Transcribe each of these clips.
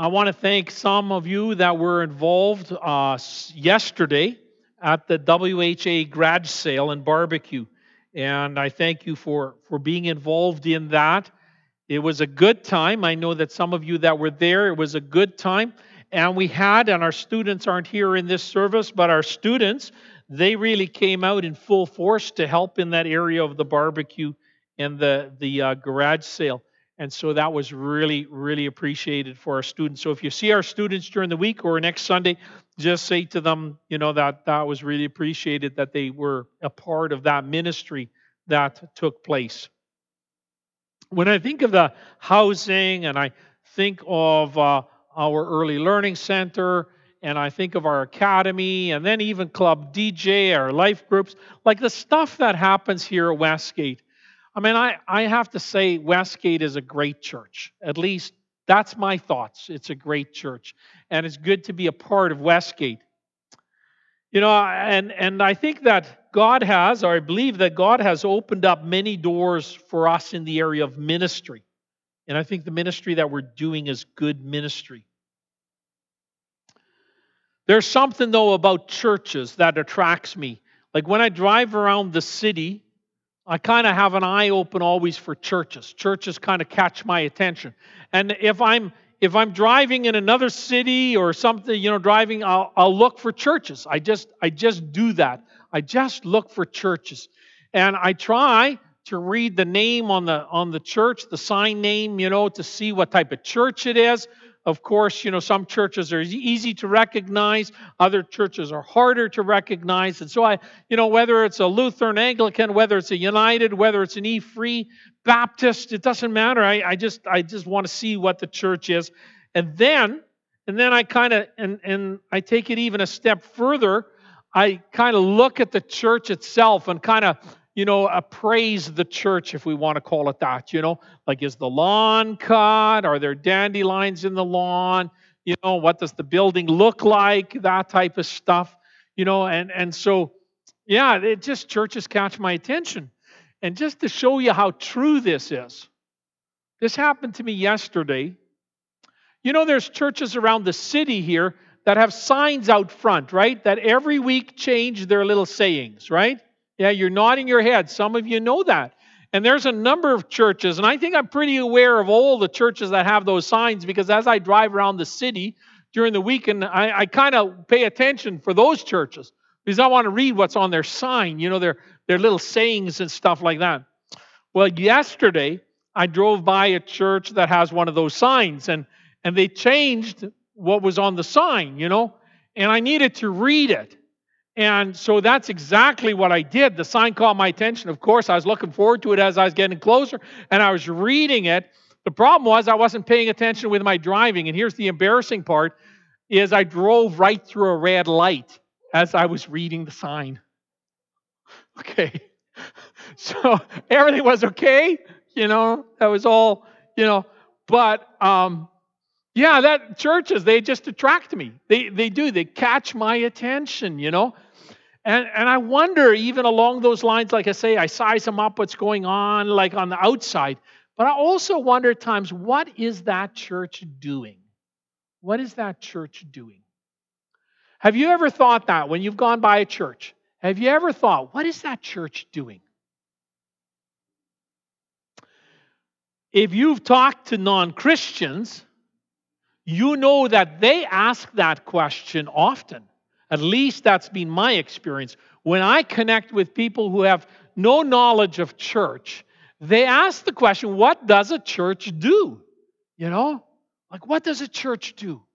I want to thank some of you that were involved yesterday at the WHA grad sale and barbecue. And I thank you for being involved in that. It was a good time. I know that some of you that were there, it was a good time. And our students aren't here in this service, but our students, they really came out in full force to help in that area of the barbecue and the garage sale. And so that was really, really appreciated for our students. So if you see our students during the week or next Sunday, just say to them, that was really appreciated that they were a part of that ministry that took place. When I think of the housing and I think of our early learning center and I think of our academy and then even Club DJ, our life groups, like the stuff that happens here at Westgate, I mean, I have to say Westgate is a great church. At least that's my thoughts. It's a great church. And it's good to be a part of Westgate. And I think that God has, or I believe that God has opened up many doors for us in the area of ministry. And I think the ministry that we're doing is good ministry. There's something, though, about churches that attracts me. Like when I drive around the city, I kind of have an eye open always for churches. Churches kind of catch my attention. And if I'm driving in another city or something, driving, I'll look for churches. I just do that. I just look for churches. And I try to read the name on the church, the sign name, to see what type of church it is. Of course, some churches are easy to recognize. Other churches are harder to recognize. And so whether it's a Lutheran, Anglican, whether it's a United, whether it's an E-Free, Baptist, it doesn't matter. I just want to see what the church is. And then I kind of, and I take it even a step further. I kind of look at the church itself and kind of, appraise the church, if we want to call it that, like is the lawn cut? Are there dandelions in the lawn? What does the building look like? That type of stuff, and so, yeah, churches catch my attention. And just to show you how true this is, this happened to me yesterday. There's churches around the city here that have signs out front, right? That every week change their little sayings, right? Yeah, you're nodding your head. Some of you know that. And there's a number of churches, and I think I'm pretty aware of all the churches that have those signs because as I drive around the city during the weekend, I kind of pay attention for those churches because I want to read what's on their sign, their little sayings and stuff like that. Well, yesterday, I drove by a church that has one of those signs, and they changed what was on the sign, and I needed to read it. And so that's exactly what I did. The sign caught my attention. Of course, I was looking forward to it as I was getting closer, and I was reading it. The problem was I wasn't paying attention with my driving, and here's the embarrassing part, is I drove right through a red light as I was reading the sign. Okay. So everything was okay, that was all, but yeah, that churches, they just attract me. They do. They catch my attention, And I wonder, even along those lines, like I say, I size them up, what's going on, like on the outside. But I also wonder at times, what is that church doing? What is that church doing? Have you ever thought that when you've gone by a church? Have you ever thought, what is that church doing? If you've talked to non-Christians, you know that they ask that question often. At least that's been my experience. When I connect with people who have no knowledge of church, they ask the question, what does a church do? Like what does a church do?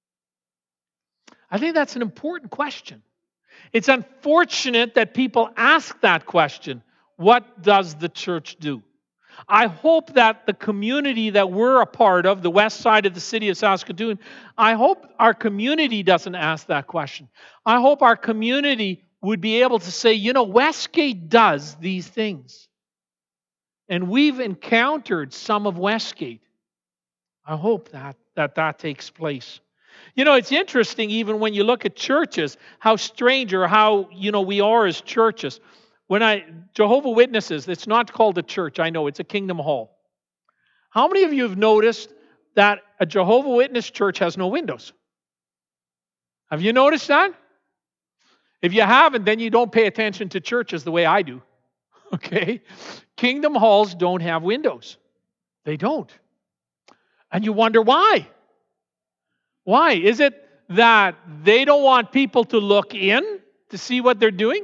I think that's an important question. It's unfortunate that people ask that question, what does the church do? I hope that the community that we're a part of, the west side of the city of Saskatoon, I hope our community doesn't ask that question. I hope our community would be able to say, Westgate does these things. And we've encountered some of Westgate. I hope that takes place. It's interesting even when you look at churches, how strange or how, we are as churches. Jehovah's Witnesses, it's not called a church, I know, it's a Kingdom Hall. How many of you have noticed that a Jehovah's Witness church has no windows. Have you noticed that? If you haven't, then you don't pay attention to churches the way I do. Okay? Kingdom halls don't have windows. They don't. And you wonder why. Why? Is it that they don't want people to look in to see what they're doing?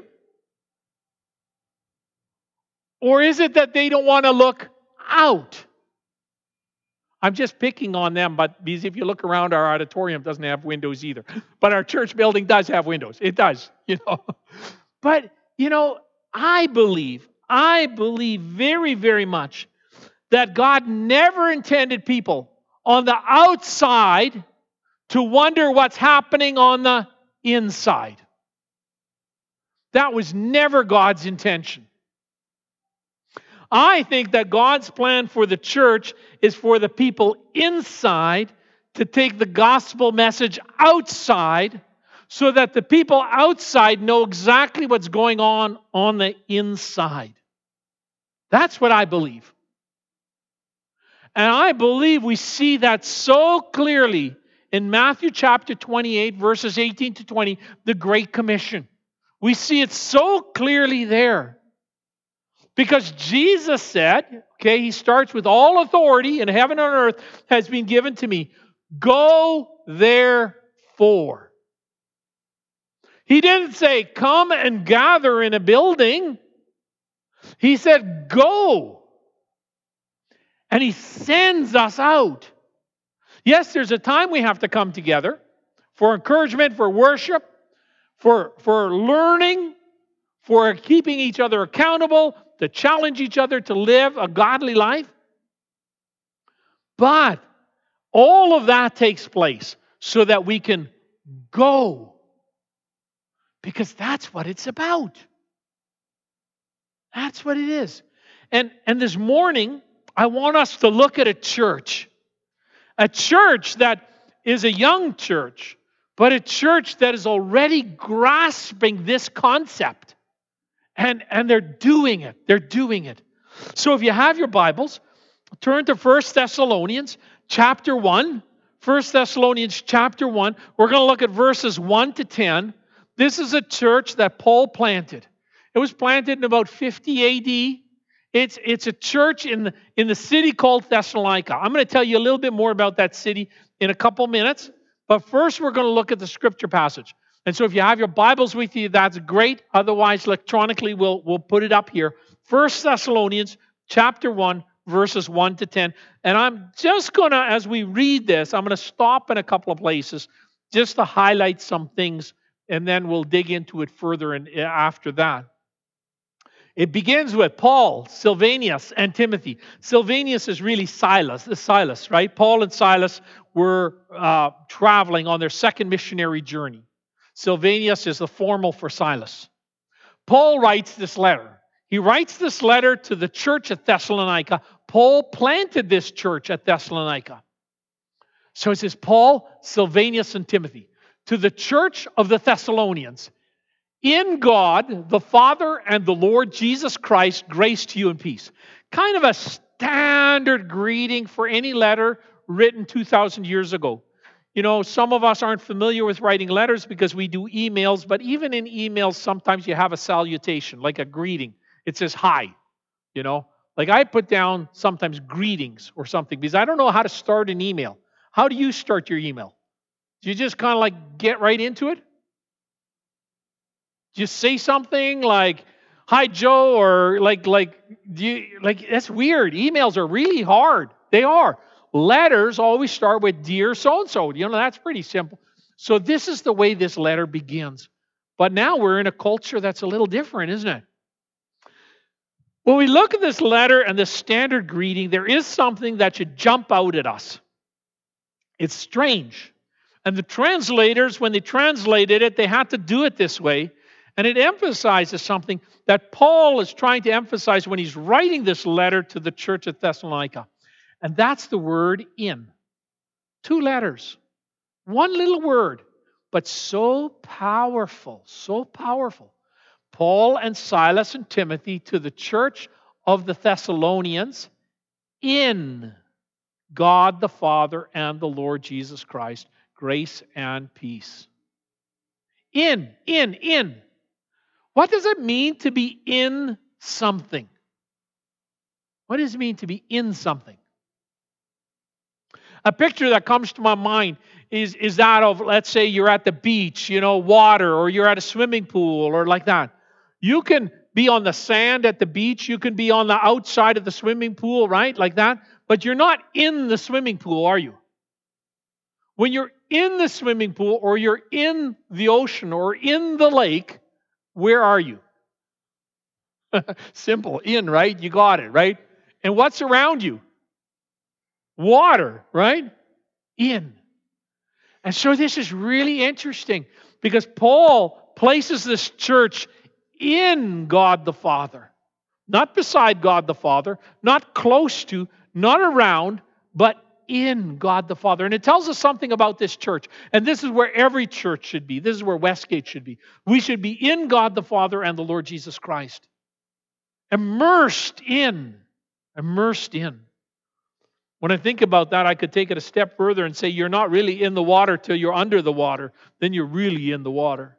Or is it that they don't want to look out? I'm just picking on them, but because if you look around, our auditorium doesn't have windows either. But our church building does have windows. It does, But, I believe very, very much that God never intended people on the outside to wonder what's happening on the inside. That was never God's intention. I think that God's plan for the church is for the people inside to take the gospel message outside so that the people outside know exactly what's going on the inside. That's what I believe. And I believe we see that so clearly in Matthew chapter 28, verses 18 to 20, the Great Commission. We see it so clearly there. Because Jesus said, he starts with all authority in heaven and earth has been given to me. Go therefore. He didn't say, come and gather in a building. He said, go. And he sends us out. Yes, there's a time we have to come together for encouragement, for worship, for learning, for keeping each other accountable, to challenge each other to live a godly life. But all of that takes place so that we can go. Because that's what it's about. That's what it is. And this morning, I want us to look at a church that is a young church, but a church that is already grasping this concept. And they're doing it. They're doing it. So if you have your Bibles, turn to 1 Thessalonians chapter 1. 1 Thessalonians chapter 1. We're going to look at verses 1 to 10. This is a church that Paul planted. It was planted in about 50 AD. It's a church in the city called Thessalonica. I'm going to tell you a little bit more about that city in a couple minutes. But first we're going to look at the scripture passage. And so if you have your Bibles with you, that's great. Otherwise, electronically, we'll put it up here. 1 Thessalonians chapter 1, verses 1 to 10. And I'm just going to, as we read this, I'm going to stop in a couple of places just to highlight some things, and then we'll dig into it further after that. It begins with Paul, Silvanus, and Timothy. Silvanus is really Silas, right? Paul and Silas were traveling on their second missionary journey. Silvanus is the formal for Silas. Paul writes this letter. He writes this letter to the church at Thessalonica. Paul planted this church at Thessalonica. So it says, Paul, Silvanus, and Timothy, to the church of the Thessalonians, in God, the Father and the Lord Jesus Christ, grace to you and peace. Kind of a standard greeting for any letter written 2,000 years ago. Some of us aren't familiar with writing letters because we do emails, but even in emails, sometimes you have a salutation, like a greeting. It says hi, Like I put down sometimes greetings or something because I don't know how to start an email. How do you start your email? Do you just kind of like get right into it? Do you say something like, hi, Joe, or that's weird. Emails are really hard. They are. Letters always start with dear so-and-so. That's pretty simple. So this is the way this letter begins. But now we're in a culture that's a little different, isn't it? When we look at this letter and the standard greeting, there is something that should jump out at us. It's strange. And the translators, when they translated it, they had to do it this way. And it emphasizes something that Paul is trying to emphasize when he's writing this letter to the church at Thessalonica. And that's the word in. 2 letters. One little word, but so powerful, so powerful. Paul and Silas and Timothy to the church of the Thessalonians in God the Father and the Lord Jesus Christ, grace and peace. In. What does it mean to be in something? What does it mean to be in something? A picture that comes to my mind is that of, let's say you're at the beach, water, or you're at a swimming pool or like that. You can be on the sand at the beach. You can be on the outside of the swimming pool, right? Like that. But you're not in the swimming pool, are you? When you're in the swimming pool or you're in the ocean or in the lake, where are you? Simple. In, right? You got it, right? And what's around you? Water, right? In. And so this is really interesting because Paul places this church in God the Father. Not beside God the Father, not close to, not around, but in God the Father. And it tells us something about this church. And this is where every church should be. This is where Westgate should be. We should be in God the Father and the Lord Jesus Christ. Immersed in. Immersed in. When I think about that, I could take it a step further and say you're not really in the water till you're under the water. Then you're really in the water.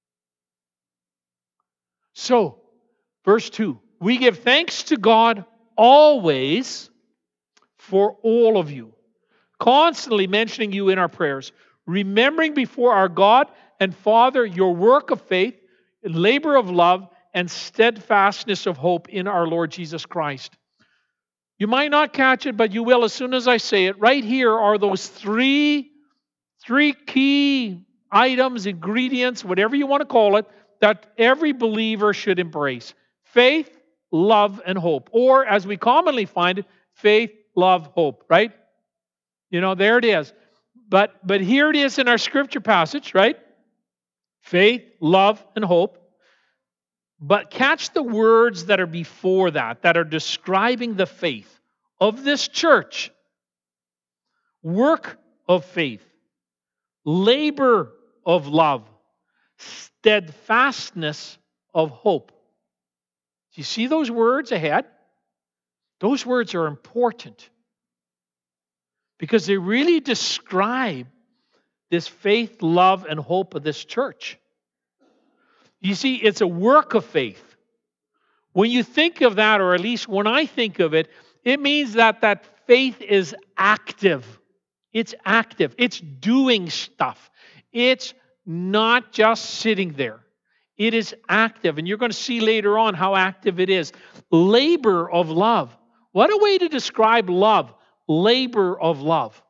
So, verse 2. We give thanks to God always for all of you, constantly mentioning you in our prayers, remembering before our God and Father your work of faith, labor of love, and steadfastness of hope in our Lord Jesus Christ. You might not catch it, but you will as soon as I say it. Right here are those three key items, ingredients, whatever you want to call it, that every believer should embrace. Faith, love, and hope. Or, as we commonly find it, faith, love, hope, right? There it is. But here it is in our scripture passage, right? Faith, love, and hope. But catch the words that are before that are describing the faith of this church. Work of faith, labor of love, steadfastness of hope. Do you see those words ahead? Those words are important because they really describe this faith, love, and hope of this church. You see, it's a work of faith. When you think of that, or at least when I think of it, it means that faith is active. It's active. It's doing stuff. It's not just sitting there. It is active. And you're going to see later on how active it is. Labor of love. What a way to describe love. Labor of love.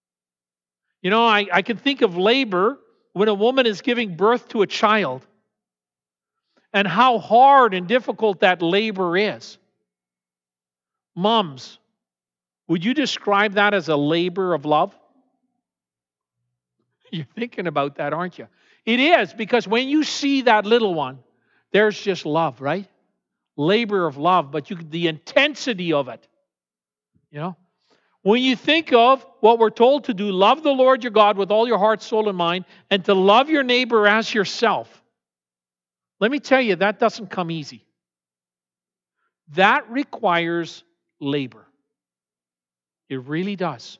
I can think of labor when a woman is giving birth to a child and how hard and difficult that labor is. Moms, would you describe that as a labor of love? You're thinking about that, aren't you? It is, because when you see that little one, there's just love, right? Labor of love, but the intensity of it. When you think of what we're told to do, love the Lord your God with all your heart, soul, and mind, and to love your neighbor as yourself. Let me tell you, that doesn't come easy. That requires labor. It really does.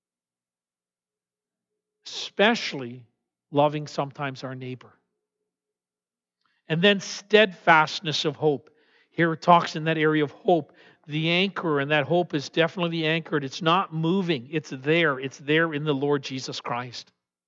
Especially loving sometimes our neighbor. And then steadfastness of hope. Here it talks in that area of hope. The anchor, and that hope is definitely anchored. It's not moving. It's there. It's there in the Lord Jesus Christ.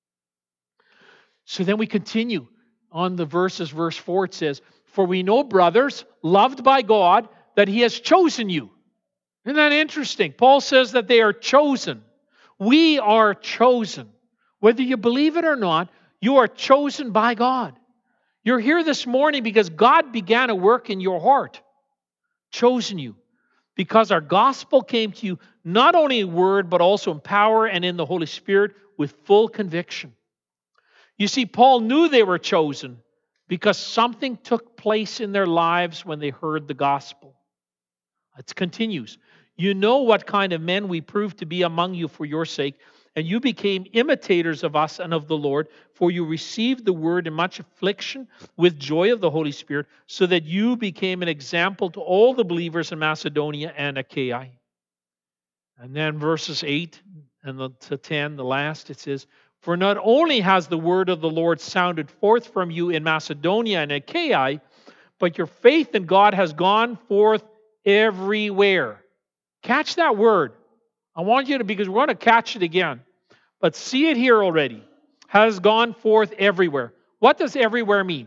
So then we continue on the verses. Verse 4, it says, "For we know, brothers, loved by God, that He has chosen you." Isn't that interesting? Paul says that they are chosen. We are chosen. Whether you believe it or not, you are chosen by God. You're here this morning because God began a work in your heart. Chosen you. Because our gospel came to you not only in word, but also in power and in the Holy Spirit with full conviction. You see, Paul knew they were chosen because something took place in their lives when they heard the gospel. It continues. "You know what kind of men we proved to be among you for your sake, and you became imitators of us and of the Lord, for you received the word in much affliction with joy of the Holy Spirit, so that you became an example to all the believers in Macedonia and Achaia." And then verses 8 to 10, the last, it says, "For not only has the word of the Lord sounded forth from you in Macedonia and Achaia, but your faith in God has gone forth everywhere." Catch that word. I want you to, because we're going to catch it again. But see it here already. Has gone forth everywhere. What does everywhere mean?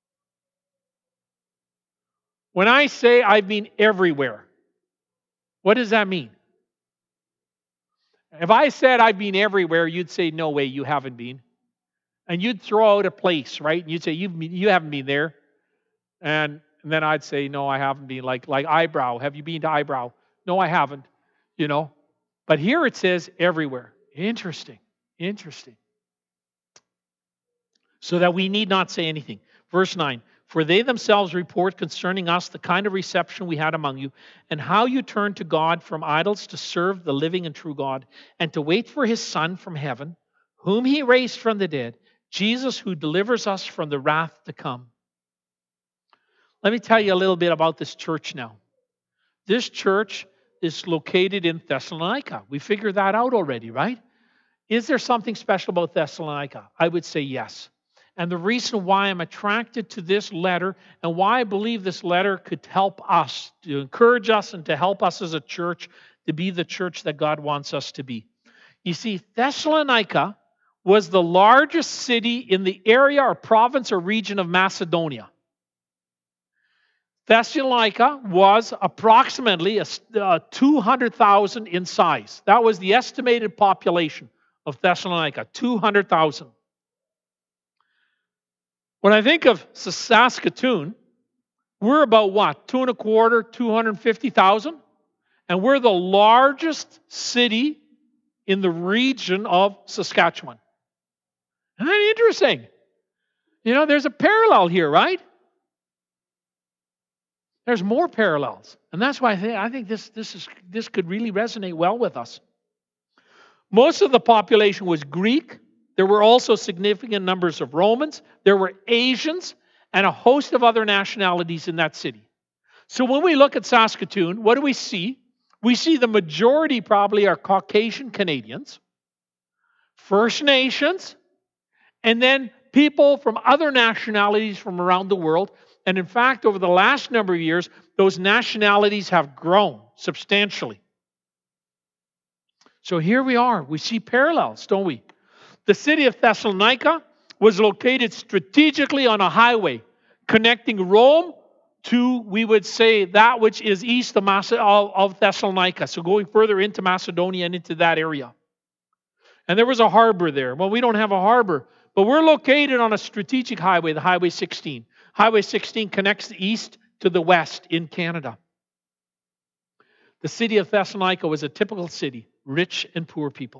When I say I've been everywhere, what does that mean? If I said I've been everywhere, you'd say, no way, you haven't been. And you'd throw out a place, right? And you'd say, you haven't been there. And then I'd say, no, I haven't been. Like Eyebrow. Have you been to Eyebrow? No, I haven't. You know. But here it says everywhere. Interesting. So that we need not say anything. Verse 9. "For they themselves report concerning us the kind of reception we had among you, and how you turned to God from idols to serve the living and true God, and to wait for his Son from heaven, whom he raised from the dead, Jesus, who delivers us from the wrath to come." Let me tell you a little bit about this church now. This church is located in Thessalonica. We figured that out already, right? Is there something special about Thessalonica? I would say yes. And the reason why I'm attracted to this letter and why I believe this letter could help us, to encourage us and to help us as a church to be the church that God wants us to be. You see, Thessalonica was the largest city in the area or province or region of Macedonia. Thessalonica was approximately 200,000 in size. That was the estimated population of Thessalonica, 200,000. When I think of Saskatoon, we're about what? 2.25, 250,000? And we're the largest city in the region of Saskatchewan. Isn't that interesting? You know, there's a parallel here, right? There's more parallels. And that's why I think this could really resonate well with us. Most of the population was Greek. There were also significant numbers of Romans. There were Asians and a host of other nationalities in that city. So when we look at Saskatoon, what do we see? We see the majority probably are Caucasian Canadians, First Nations, and then people from other nationalities from around the world. And in fact, over the last number of years, those nationalities have grown substantially. So here we are. We see parallels, don't we? The city of Thessalonica was located strategically on a highway connecting Rome to, we would say, that which is east of Thessalonica. So going further into Macedonia and into that area. And there was a harbor there. Well, we don't have a harbor, but we're located on a strategic highway, the Highway 16. Highway 16 connects the east to the west in Canada. The city of Thessalonica was a typical city, rich and poor people.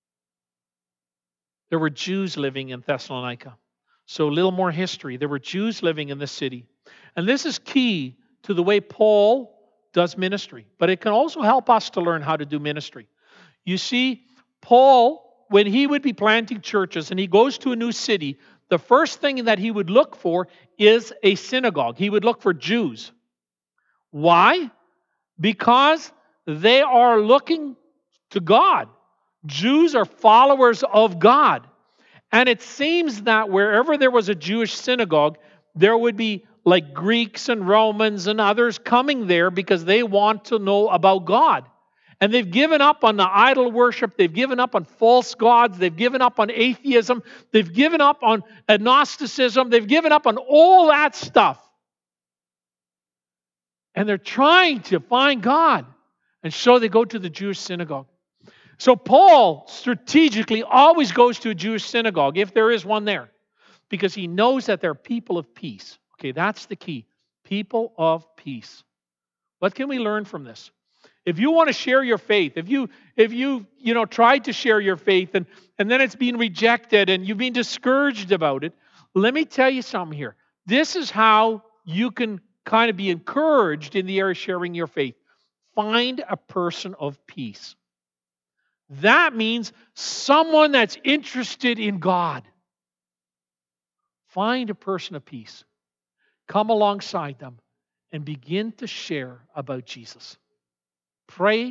There were Jews living in Thessalonica. So a little more history. There were Jews living in this city. And this is key to the way Paul does ministry. But it can also help us to learn how to do ministry. You see, Paul, when he would be planting churches and he goes to a new city, the first thing that he would look for is a synagogue. He would look for Jews. Why? Because they are looking to God. Jews are followers of God. And it seems that wherever there was a Jewish synagogue, there would be like Greeks and Romans and others coming there because they want to know about God. And they've given up on the idol worship. They've given up on false gods. They've given up on atheism. They've given up on agnosticism. They've given up on all that stuff. And they're trying to find God. And so they go to the Jewish synagogue. So Paul strategically always goes to a Jewish synagogue, if there is one there, because he knows that they're people of peace. Okay, that's the key. People of peace. What can we learn from this? If you want to share your faith, if you tried to share your faith and then it's been rejected and you've been discouraged about it, let me tell you something here. This is how you can kind of be encouraged in the area of sharing your faith. Find a person of peace. That means someone that's interested in God. Find a person of peace. Come alongside them and begin to share about Jesus. Pray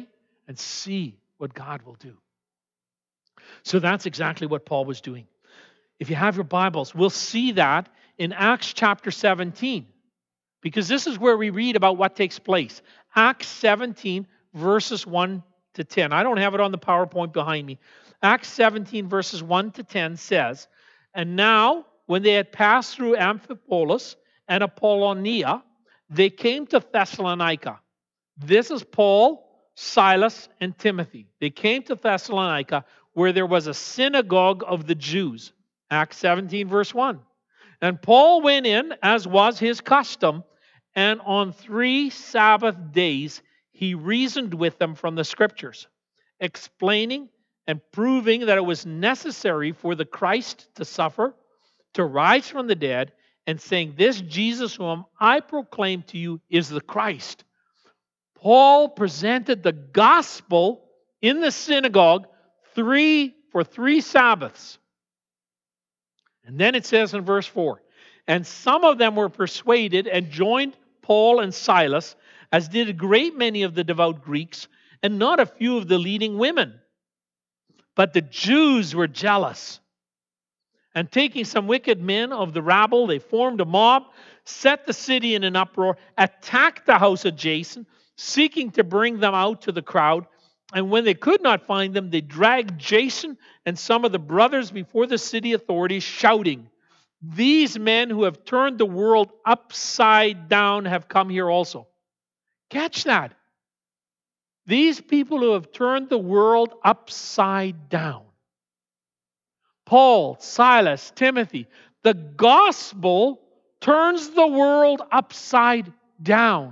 and see what God will do. So that's exactly what Paul was doing. If you have your Bibles, we'll see that in Acts chapter 17, because this is where we read about what takes place. Acts 17, verses 1 to 10. I don't have it on the PowerPoint behind me. Acts 17, verses 1 to 10 says, "And now, when they had passed through Amphipolis and Apollonia, they came to Thessalonica." This is Paul, Silas, and Timothy. They came to Thessalonica, where there was a synagogue of the Jews. Acts 17, verse 1. "And Paul went in, as was his custom, and on 3 Sabbath days he reasoned with them from the Scriptures, explaining and proving that it was necessary for the Christ to suffer, to rise from the dead, and saying, 'This Jesus whom I proclaim to you is the Christ.'" Paul presented the gospel in the synagogue for 3 Sabbaths. And then it says in verse 4, "And some of them were persuaded and joined Paul and Silas, as did a great many of the devout Greeks, and not a few of the leading women. But the Jews were jealous. And taking some wicked men of the rabble, they formed a mob, set the city in an uproar, attacked the house of Jason, seeking to bring them out to the crowd. And when they could not find them, they dragged Jason and some of the brothers before the city authorities, shouting, 'These men who have turned the world upside down have come here also.'" Catch that. These people who have turned the world upside down. Paul, Silas, Timothy. The gospel turns the world upside down.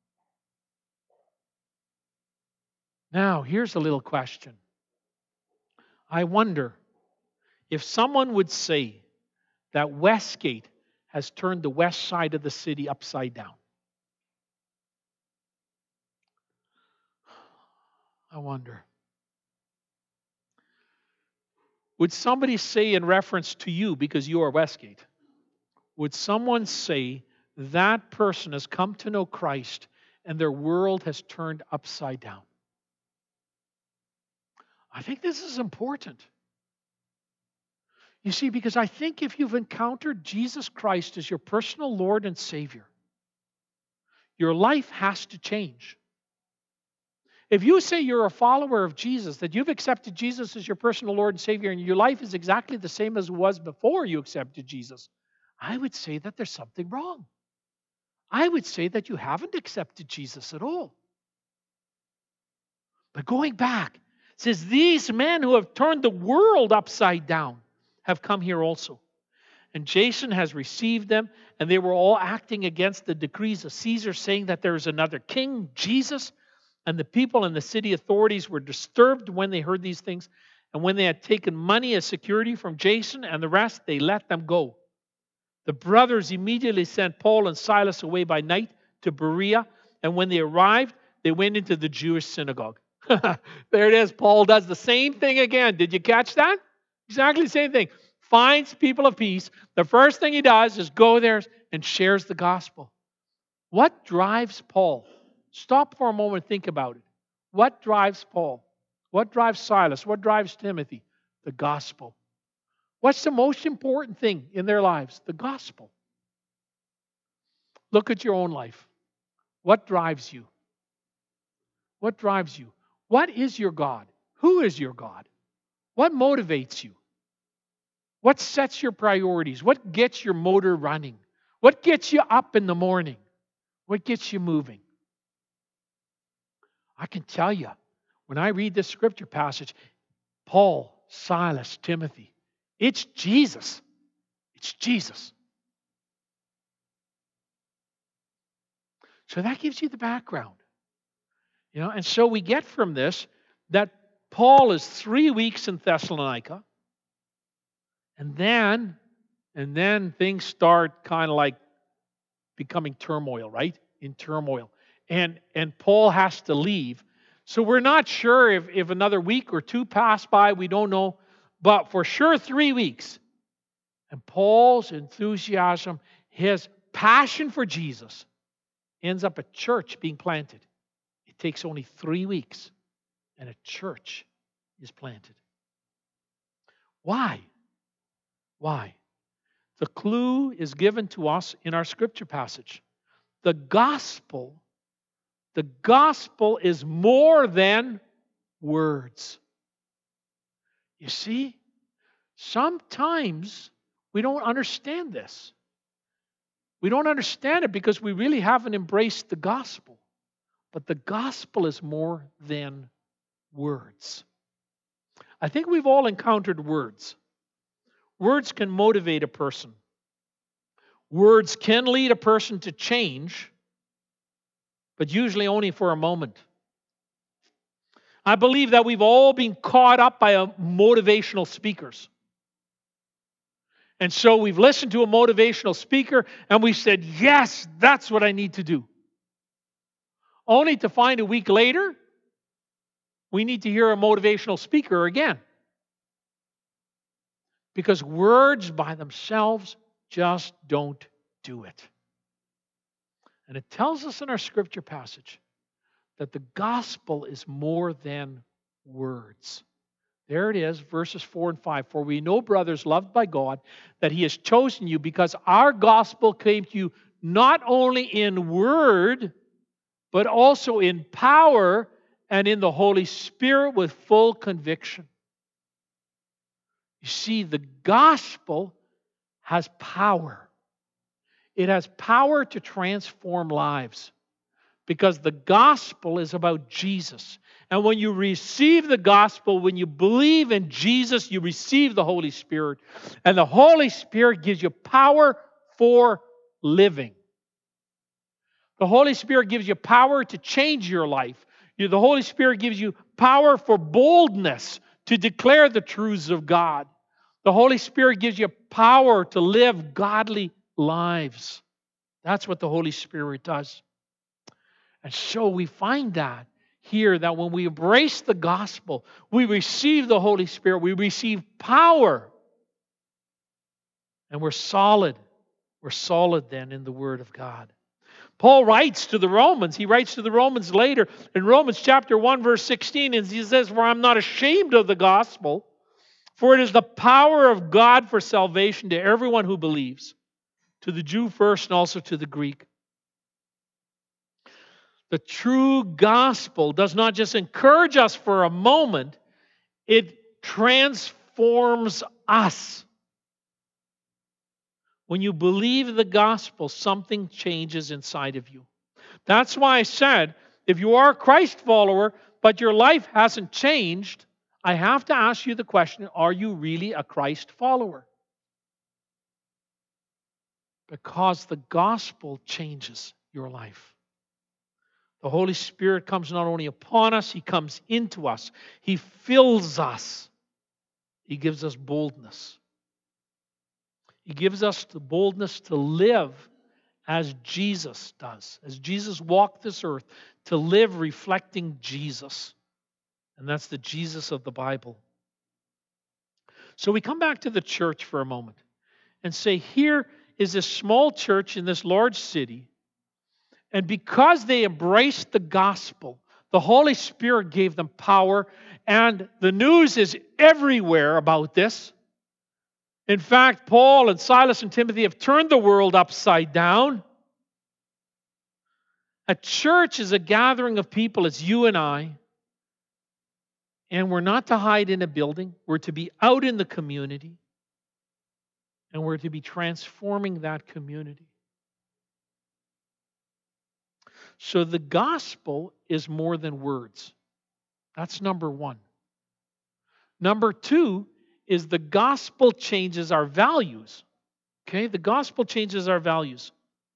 Now, here's a little question. I wonder if someone would say that Westgate has turned the west side of the city upside down. I wonder. Would somebody say in reference to you, because you are Westgate, would someone say that person has come to know Christ and their world has turned upside down? I think this is important. You see, because I think if you've encountered Jesus Christ as your personal Lord and Savior, your life has to change. If you say you're a follower of Jesus, that you've accepted Jesus as your personal Lord and Savior, and your life is exactly the same as it was before you accepted Jesus, I would say that there's something wrong. I would say that you haven't accepted Jesus at all. But going back, it says, "These men who have turned the world upside down have come here also." And Jason has received them, and they were all acting against the decrees of Caesar, saying that there is another king, Jesus. And the people and the city authorities were disturbed when they heard these things. And when they had taken money as security from Jason and the rest, they let them go. The brothers immediately sent Paul and Silas away by night to Berea. And when they arrived, they went into the Jewish synagogue. There it is. Paul does the same thing again. Did you catch that? Exactly the same thing. Finds people of peace. The first thing he does is go there and shares the gospel. What drives Paul? Stop for a moment and think about it. What drives Paul? What drives Silas? What drives Timothy? The gospel. What's the most important thing in their lives? The gospel. Look at your own life. What drives you? What drives you? What is your God? Who is your God? What motivates you? What sets your priorities? What gets your motor running? What gets you up in the morning? What gets you moving? I can tell you, when I read this scripture passage, Paul, Silas, Timothy, it's Jesus. It's Jesus. So that gives you the background. And so we get from this that Paul is 3 weeks in Thessalonica, and then things start kind of like becoming turmoil, right? In turmoil. And Paul has to leave. So we're not sure if another week or two pass by. We don't know. But for sure 3 weeks. And Paul's enthusiasm, his passion for Jesus, ends up a church being planted. It takes only 3 weeks. and a church is planted. Why? Why? The clue is given to us in our scripture passage. The gospel is more than words. You see, sometimes we don't understand this. We don't understand it because we really haven't embraced the gospel. But the gospel is more than words. I think we've all encountered words. Words can motivate a person. Words can lead a person to change, but usually only for a moment. I believe that we've all been caught up by motivational speakers. And so we've listened to a motivational speaker and we said, yes, that's what I need to do. Only to find a week later, we need to hear a motivational speaker again. Because words by themselves just don't do it. And it tells us in our scripture passage that the gospel is more than words. There it is, verses 4 and 5. For we know, brothers, loved by God, that He has chosen you because our gospel came to you not only in word, but also in power and in the Holy Spirit with full conviction. You see, the gospel has power. It has power to transform lives because the gospel is about Jesus. And when you receive the gospel, when you believe in Jesus, you receive the Holy Spirit. And the Holy Spirit gives you power for living. The Holy Spirit gives you power to change your life. The Holy Spirit gives you power for boldness to declare the truths of God. The Holy Spirit gives you power to live godly lives. That's what the Holy Spirit does. And so we find that here, that when we embrace the gospel, we receive the Holy Spirit, we receive power. And we're solid. We're solid then in the Word of God. Paul writes to the Romans. He writes to the Romans later in Romans chapter 1, verse 16, and he says, for I'm not ashamed of the gospel, for it is the power of God for salvation to everyone who believes, to the Jew first and also to the Greek. The true gospel does not just encourage us for a moment, it transforms us. When you believe the gospel, something changes inside of you. That's why I said, if you are a Christ follower, but your life hasn't changed, I have to ask you the question, are you really a Christ follower? Because the gospel changes your life. The Holy Spirit comes not only upon us, He comes into us. He fills us. He gives us boldness. He gives us the boldness to live as Jesus does. As Jesus walked this earth, to live reflecting Jesus. And that's the Jesus of the Bible. So we come back to the church for a moment and say, here is this small church in this large city. And because they embraced the gospel, the Holy Spirit gave them power. And the news is everywhere about this. In fact, Paul and Silas and Timothy have turned the world upside down. A church is a gathering of people, it's you and I. And we're not to hide in a building. We're to be out in the community. And we're to be transforming that community. So the gospel is more than words. That's number one. Number two is the gospel changes our values. Okay? The gospel changes our values.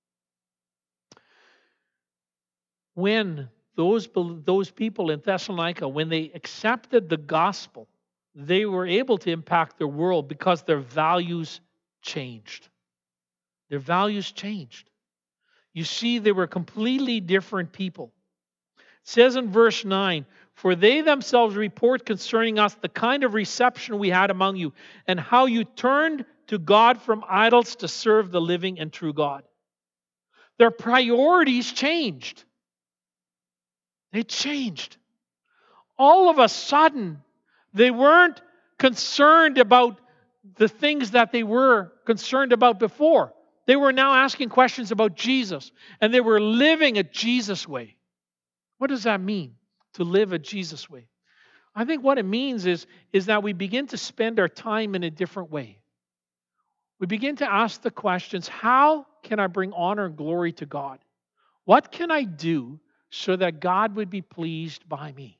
When those people in Thessalonica, when they accepted the gospel, they were able to impact their world because their values changed. Their values changed. You see, they were completely different people. It says in verse 9, for they themselves report concerning us the kind of reception we had among you, and how you turned to God from idols to serve the living and true God. Their priorities changed. They changed. all of a sudden, they weren't concerned about the things that they were concerned about before. They were now asking questions about Jesus, and they were living a Jesus way. What does that mean, to live a Jesus way? I think what it means is that we begin to spend our time in a different way. We begin to ask the questions, how can I bring honor and glory to God? What can I do so that God would be pleased by me?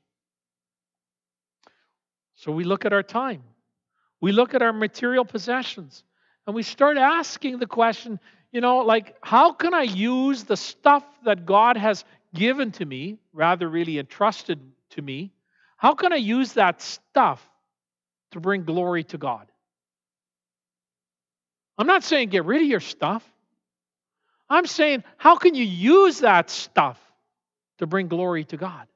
So we look at our time. We look at our material possessions. And we start asking the question, like, how can I use the stuff that God has given to me, rather really entrusted to me? How can I use that stuff to bring glory to God? I'm not saying get rid of your stuff. I'm saying, how can you use that stuff to bring glory to God?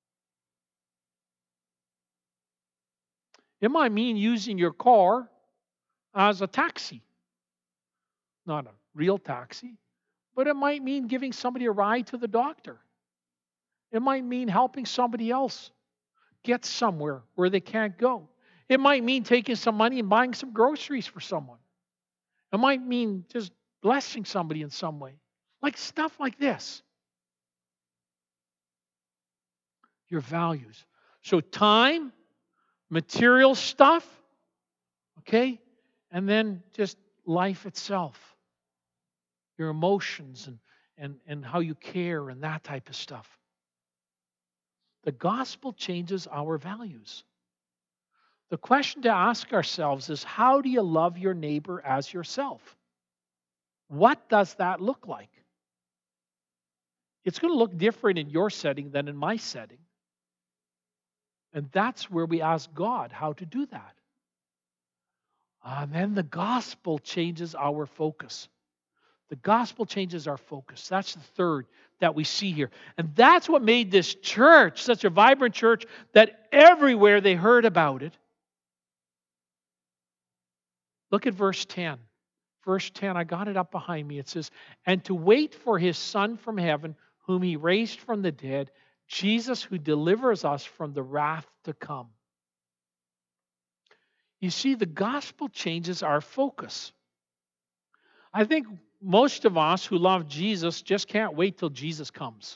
It might mean using your car as a taxi. Not a real taxi, but it might mean giving somebody a ride to the doctor. It might mean helping somebody else get somewhere where they can't go. It might mean taking some money and buying some groceries for someone. It might mean just blessing somebody in some way. Like stuff like this. Your values. So time, material stuff, okay? And then just life itself. Your emotions and how you care and that type of stuff. The gospel changes our values. The question to ask ourselves is, how do you love your neighbor as yourself? What does that look like? It's going to look different in your setting than in my setting. And that's where we ask God how to do that. And then the gospel changes our focus. The gospel changes our focus. That's the third that we see here. And that's what made this church such a vibrant church, that everywhere they heard about it. Look at verse 10. Verse 10, I got it up behind me. It says, and to wait for his Son from heaven, whom he raised from the dead, Jesus, who delivers us from the wrath to come. You see, the gospel changes our focus. I think most of us who love Jesus just can't wait till Jesus comes.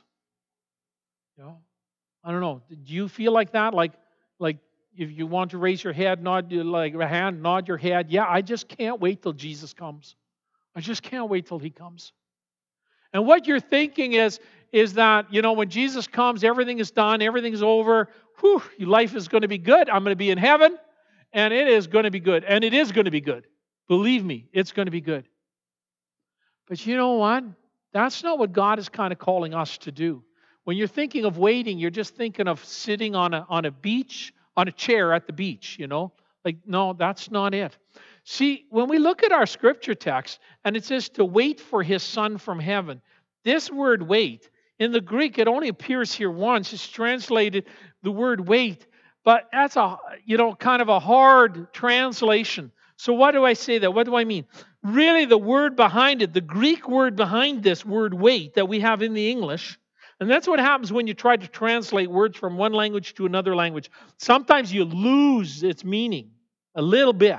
I don't know. Do you feel like that? Like if you want to raise your head, nod your head. Yeah, I just can't wait till Jesus comes. I just can't wait till he comes. And what you're thinking is that, when Jesus comes, everything is done, everything is over. Whew, your life is going to be good. I'm going to be in heaven, and it is going to be good. And it is going to be good. Believe me, it's going to be good. But you know what? That's not what God is kind of calling us to do. When you're thinking of waiting, you're just thinking of sitting on a beach, on a chair at the beach, Like, no, that's not it. See, when we look at our scripture text, and it says to wait for his Son from heaven, this word wait, in the Greek, it only appears here once. It's translated the word wait, but that's kind of a hard translation. So what do I say there? What do I mean? Really, the word behind it, the Greek word behind this word wait that we have in the English, and that's what happens when you try to translate words from one language to another language. Sometimes you lose its meaning a little bit.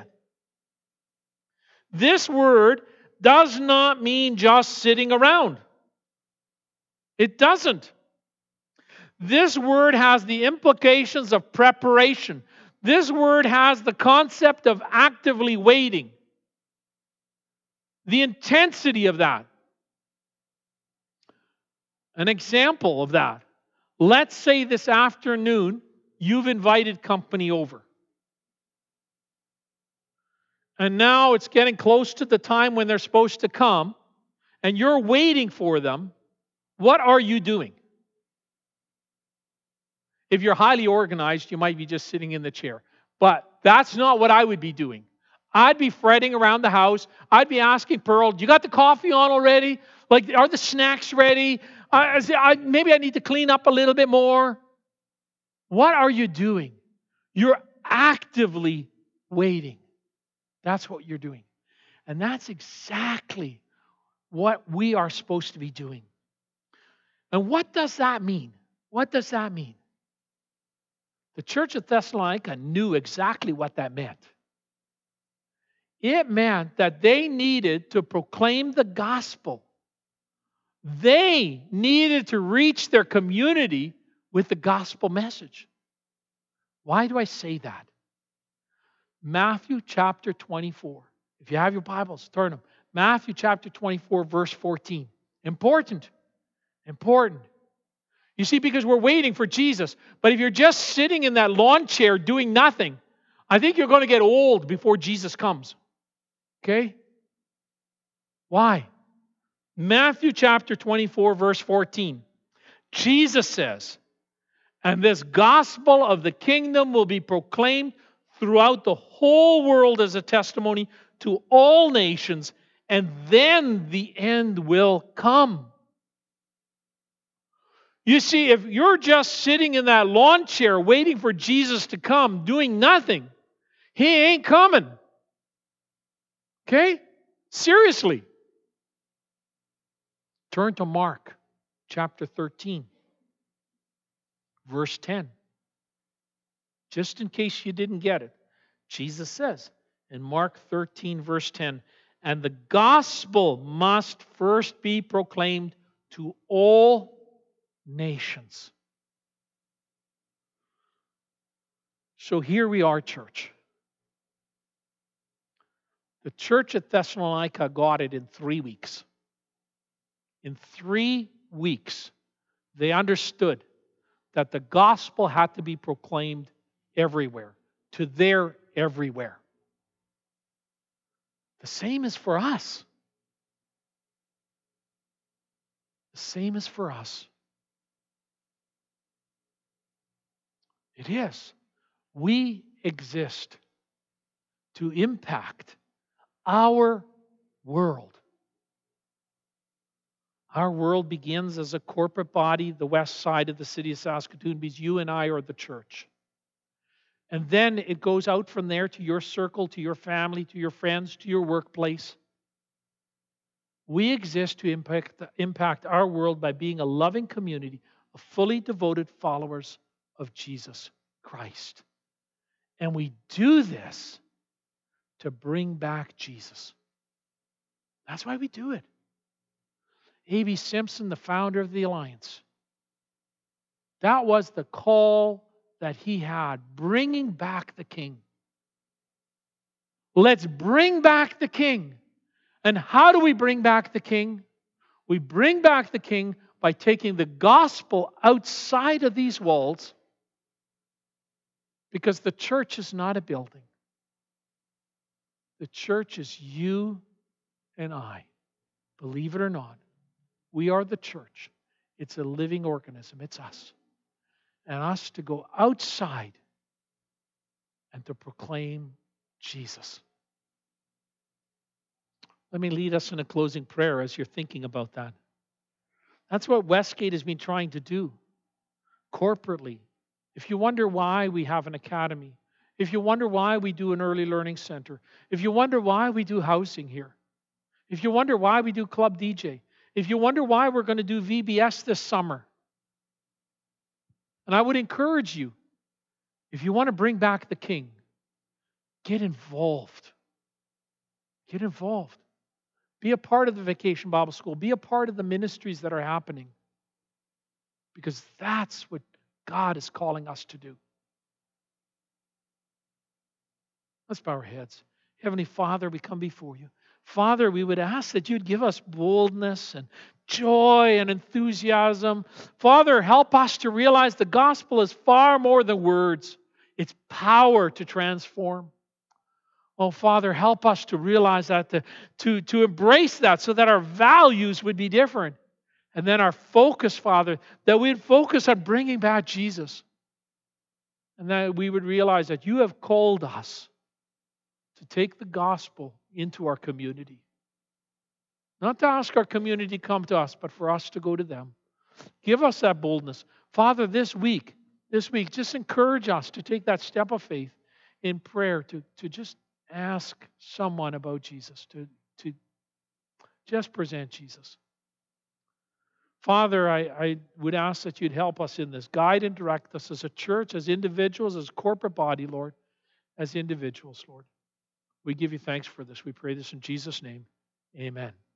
This word does not mean just sitting around. It doesn't. This word has the implications of preparation. This word has the concept of actively waiting. The intensity of that. An example of that. Let's say this afternoon you've invited company over. And now it's getting close to the time when they're supposed to come, and you're waiting for them. What are you doing? If you're highly organized, you might be just sitting in the chair. But that's not what I would be doing. I'd be fretting around the house. I'd be asking Pearl, you got the coffee on already? Like, are the snacks ready? Maybe I need to clean up a little bit more. What are you doing? You're actively waiting. That's what you're doing. And that's exactly what we are supposed to be doing. And what does that mean? What does that mean? The church at Thessalonica knew exactly what that meant. It meant that they needed to proclaim the gospel. They needed to reach their community with the gospel message. Why do I say that? Matthew chapter 24. If you have your Bibles, turn them. Matthew chapter 24, verse 14. Important. Important. You see, because we're waiting for Jesus. But if you're just sitting in that lawn chair doing nothing, I think you're going to get old before Jesus comes. Okay? Why? Matthew chapter 24, verse 14. Jesus says, "And this gospel of the kingdom will be proclaimed throughout the whole world as a testimony to all nations, and then the end will come." You see, if you're just sitting in that lawn chair waiting for Jesus to come, doing nothing, He ain't coming. Okay? Seriously. Turn to Mark chapter 13, verse 10. Just in case you didn't get it, Jesus says in Mark 13, verse 10, "And the gospel must first be proclaimed to all nations." So here we are, church. The church at Thessalonica got it in 3 weeks. In 3 weeks, they understood that the gospel had to be proclaimed everywhere, to their everywhere. The same is for us. The same is for us. It is. We exist to impact our world. Our world begins as a corporate body, the west side of the city of Saskatoon, because you and I are the church. And then it goes out from there to your circle, to your family, to your friends, to your workplace. We exist to impact our world by being a loving community of fully devoted followers of Jesus Christ. And we do this to bring back Jesus. That's why we do it. A.B. Simpson, the founder of the Alliance, that was the call that he had, bringing back the King. Let's bring back the King. And how do we bring back the King? We bring back the King by taking the gospel outside of these walls, because the church is not a building. The church is you and I. Believe it or not, we are the church. It's a living organism. It's us. And us to go outside and to proclaim Jesus. Let me lead us in a closing prayer as you're thinking about that. That's what Westgate has been trying to do corporately. If you wonder why we have an academy, if you wonder why we do an early learning center, if you wonder why we do housing here, if you wonder why we do Club DJ, if you wonder why we're going to do VBS this summer, and I would encourage you, if you want to bring back the King, get involved. Get involved. Be a part of the Vacation Bible School. Be a part of the ministries that are happening. Because that's what God is calling us to do. Let's bow our heads. Heavenly Father, we come before you. Father, we would ask that you'd give us boldness and joy and enthusiasm. Father, help us to realize the gospel is far more than words. It's power to transform. Oh, Father, help us to realize that, to embrace that so that our values would be different. And then our focus, Father, that we'd focus on bringing back Jesus. And that we would realize that you have called us to take the gospel into our community. Not to ask our community to come to us, but for us to go to them. Give us that boldness. Father, this week, just encourage us to take that step of faith in prayer, to just ask someone about Jesus, to just present Jesus. Father, I would ask that you'd help us in this. Guide and direct us as a church, as individuals, as a corporate body, Lord, as individuals, Lord. We give you thanks for this. We pray this in Jesus' name. Amen.